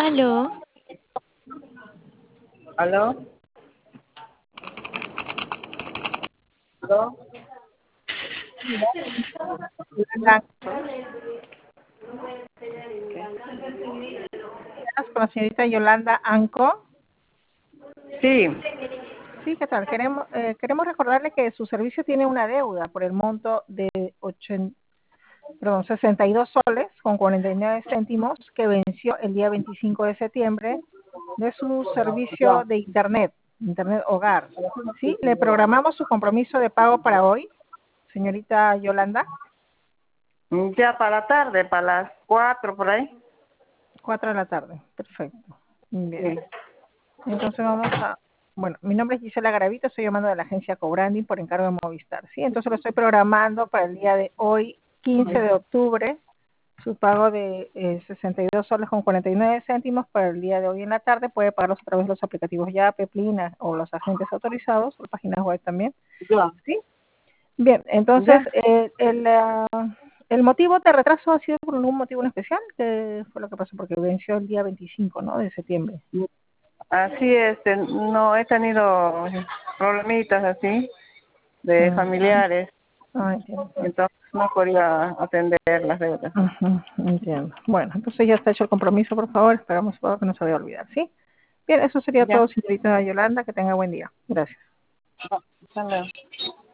Aló, ¿Aló? ¿Aló? Yolanda, con la señorita Yolanda Anco. Sí, Sí, ¿qué tal? Queremos recordarle que su servicio tiene una deuda por el monto de 62 soles con 49 céntimos que venció el día 25 de septiembre de su servicio de Internet Hogar. ¿Sí? Le programamos su compromiso de pago para hoy, señorita Yolanda. ya para la tarde, para las 4 por ahí. 4 de la tarde. Perfecto. Bien. Sí. Entonces bueno, mi nombre es Gisela Garavito, estoy llamando de la agencia Cobranding por encargo de Movistar. Sí, entonces lo estoy programando para el día de hoy, 15 de octubre, su pago de 62 soles con 49 céntimos para el día de hoy en la tarde. Puede pagarlos a través de los aplicativos Yape, Plina o los agentes autorizados, por páginas web también. Ya. ¿Sí? Bien, entonces Ya. el motivo de retraso ha sido por un motivo en especial, que fue lo que pasó, porque venció el día 25, ¿no?, de septiembre. Así es, no he tenido problemitas así de familiares, Entiendo. entonces no podía atender las deudas. Ujú, entiendo. Bueno, entonces ya está hecho el compromiso, por favor. Esperamos por favor, que no se vaya a olvidar, ¿sí? Bien, eso sería Ya. todo, señorita Yolanda. Que tenga buen día. Gracias. Hasta luego.